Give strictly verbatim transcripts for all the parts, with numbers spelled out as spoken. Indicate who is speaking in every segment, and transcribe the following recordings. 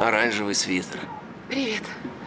Speaker 1: Оранжевый свитер.
Speaker 2: Привет.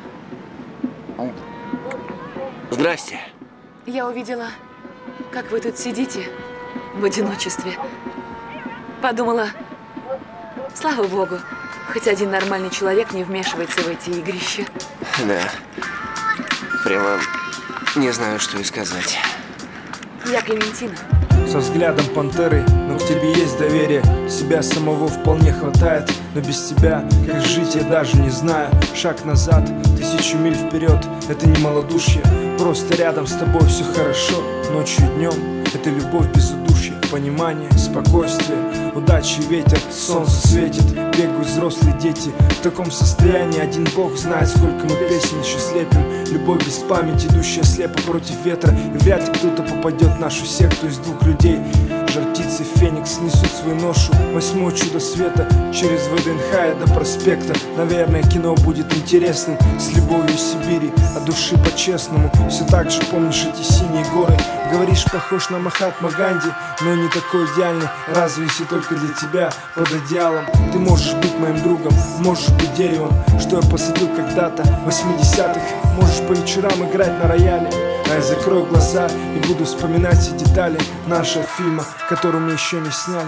Speaker 1: Здрасте.
Speaker 2: Я увидела, как вы тут сидите в одиночестве. Подумала, слава богу, хоть один нормальный человек не вмешивается в эти игрища.
Speaker 1: Да. Прямо не знаю, что и сказать.
Speaker 2: Я Клементина.
Speaker 3: Со взглядом пантеры, но к тебе есть доверие. Себя самого вполне хватает, но без тебя, как жить, я даже не знаю. Шаг назад, тысячу миль вперед, это не малодушие. Просто рядом с тобой все хорошо, ночью и днем. Это любовь без удушья, понимание, спокойствие, удачи, ветер, солнце светит. Бегают взрослые дети в таком состоянии. Один Бог знает, сколько мы песен еще слепим. Любовь без памяти, идущая слепо против ветра. И вряд ли кто-то попадет в нашу секту из двух людей. Жар птицы, феникс несут свою ношу. Восьмое чудо света через ВДНХ до проспекта. Наверное, кино будет интересным, с любовью Сибири, от души по-честному. Все так же помнишь эти синие горы. Говоришь, похож на Махатма Ганди, но не такой идеальный, разве если только для тебя под одеялом. Ты можешь быть моим другом, можешь быть деревом, что я посадил когда-то в восьмидесятых. Можешь по вечерам играть на рояле, а я закрою глаза и буду вспоминать все детали нашего фильма, который мы еще не сняли.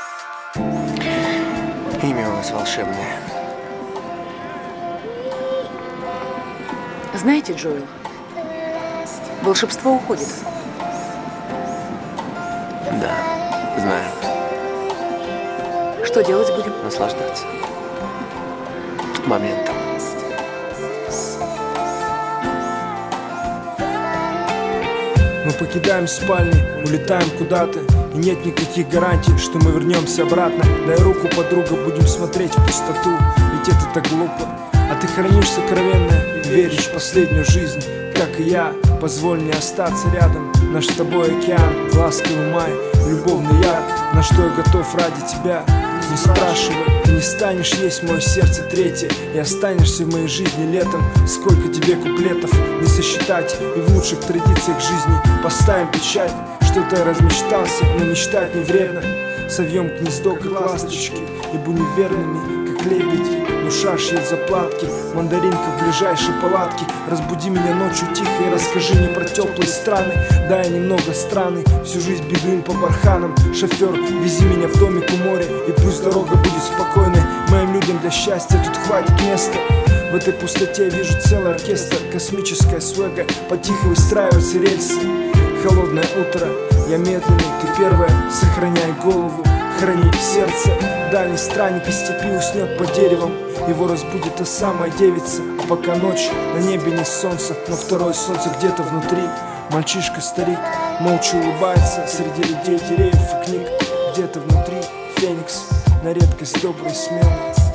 Speaker 1: Имя у вас волшебное.
Speaker 2: Знаете, Джоэл, волшебство уходит.
Speaker 1: Да, знаю.
Speaker 2: Что делать будем?
Speaker 1: Наслаждаться моментом.
Speaker 3: Мы покидаем спальни, улетаем куда-то. И нет никаких гарантий, что мы вернемся обратно. Дай руку, подруга, будем смотреть в пустоту. Ведь это так глупо. А ты хранишь сокровенное и веришь в последнюю жизнь. Как и я, позволь мне остаться рядом. Наш с тобой океан, ласковый май, любовный яд. На что я готов ради тебя. Не спрашивай, ты не станешь есть мое сердце третье. И останешься в моей жизни летом. Сколько тебе куплетов не сосчитать. И в лучших традициях жизни поставим печать. Что-то я размечтался, но мечтать не вредно. Совьем гнездо, как ласточки, и будем верными, как лебеди. Душа шьет заплатки, мандаринка в ближайшей палатке. Разбуди меня ночью тихо и расскажи мне про теплые страны. Да, я немного странный, всю жизнь бедуин по барханам. Шофер, вези меня в домик у моря, и пусть дорога будет спокойной. Моим людям для счастья тут хватит места. В этой пустоте я вижу целый оркестр. Космическая свега, потихо выстраиваются рельсы. Холодное утро, я медленный, ты первая. Сохраняй голову, храни сердце. Дальний странник из степи уснет под деревом. Его разбудит та самая девица. А пока ночь, на небе не солнце, но второе солнце где-то внутри. Мальчишка-старик молча улыбается среди людей, деревьев и книг. Где-то внутри феникс, на редкость добрый и смелый.